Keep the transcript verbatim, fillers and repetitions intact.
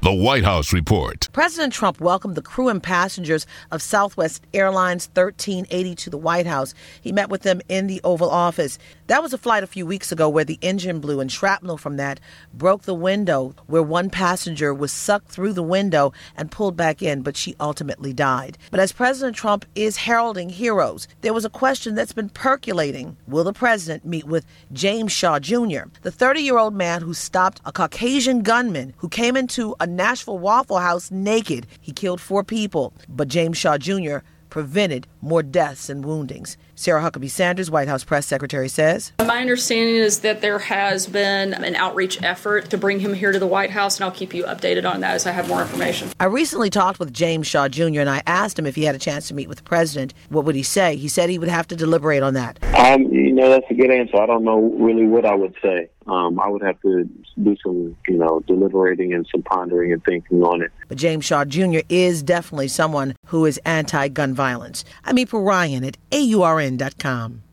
The White House Report. President Trump welcomed the crew and passengers of Southwest Airlines thirteen eighty to the White House. He met with them in the Oval Office. That was a flight a few weeks ago where the engine blew and shrapnel from that broke the window, where one passenger was sucked through the window and pulled back in, but she ultimately died. But as President Trump is heralding heroes, there was a question that's been percolating. Will the president meet with James Shaw Junior, the thirty-year-old man who stopped a Caucasian gunman who came into a Nashville Waffle House naked? He killed four people, but James Shaw Junior prevented more deaths and woundings. Sarah Huckabee Sanders, White House press secretary, says, My understanding is that there has been an outreach effort to bring him here to the White House, and I'll keep you updated on that as I have more information. I recently talked with James Shaw Junior, and I asked him if he had a chance to meet with the president. What would he say? He said he would have to deliberate on that. Um, you know, that's a good answer. I don't know really what I would say. Um, I would have to do some, you know, deliberating and some pondering and thinking on it. But James Shaw Junior is definitely someone who is anti-gun violence. I'm April Ryan at A U R N dot com.